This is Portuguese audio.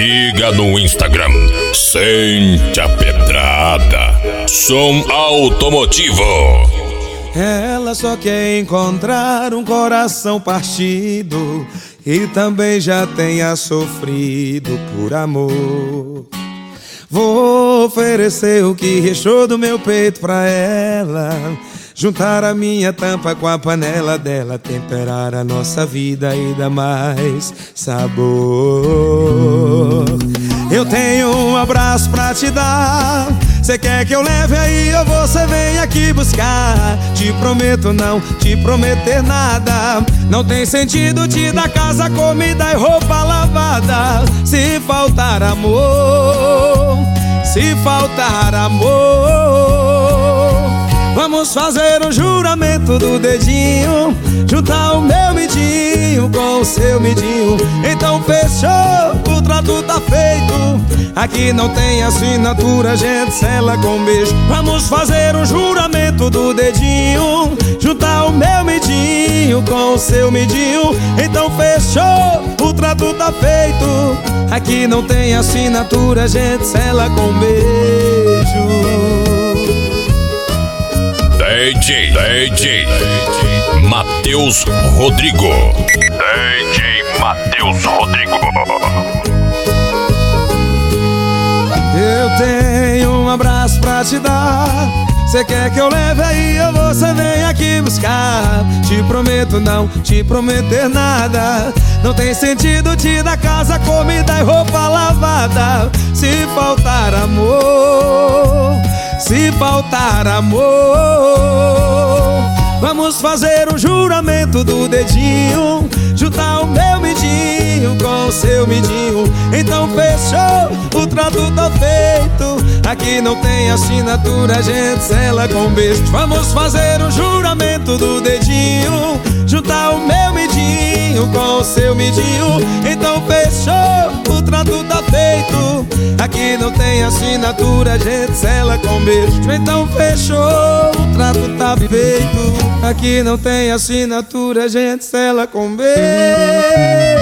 Siga no Instagram, Sente a Pedrada, som automotivo. Ela só quer encontrar um coração partido e também já tenha sofrido por amor. Vou oferecer o que restou do meu peito pra ela, juntar a minha tampa com a panela dela, temperar a nossa vida e dar mais sabor. Eu tenho um abraço pra te dar, cê quer que eu leve aí ou você vem aqui buscar? Te prometo não te prometer nada, não tem sentido te dar casa, comida e roupa lavada. Se faltar amor, se faltar amor, vamos fazer um juramento do dedinho, juntar o meu midinho com o seu midinho. Então fechou, o trato tá feito, aqui não tem assinatura, a gente sela com beijo. Vamos fazer um juramento do dedinho, juntar o meu midinho com o seu midinho. Então fechou, o trato tá feito, aqui não tem assinatura, a gente sela com beijo. DJ Matheus Rodrigo. DJ Matheus Rodrigo. Eu tenho um abraço pra te dar, cê quer que eu leve aí ou você vem aqui buscar? Te prometo não te prometer nada, não tem sentido te dar casa, comida e roupa lavada. Se faltar amor, se faltar amor, vamos fazer um juramento do dedinho, juntar o meu midinho com o seu midinho. Então fechou, o trato tá feito, aqui não tem assinatura, a gente sela com beijo. Vamos fazer um juramento do dedinho, juntar o meu midinho com o seu midinho. Então fechou, o trato tá feito, aqui não tem assinatura, a gente sela com beijo. Então fechou, o trato tá feito, aqui não tem assinatura, a gente sela com beijo.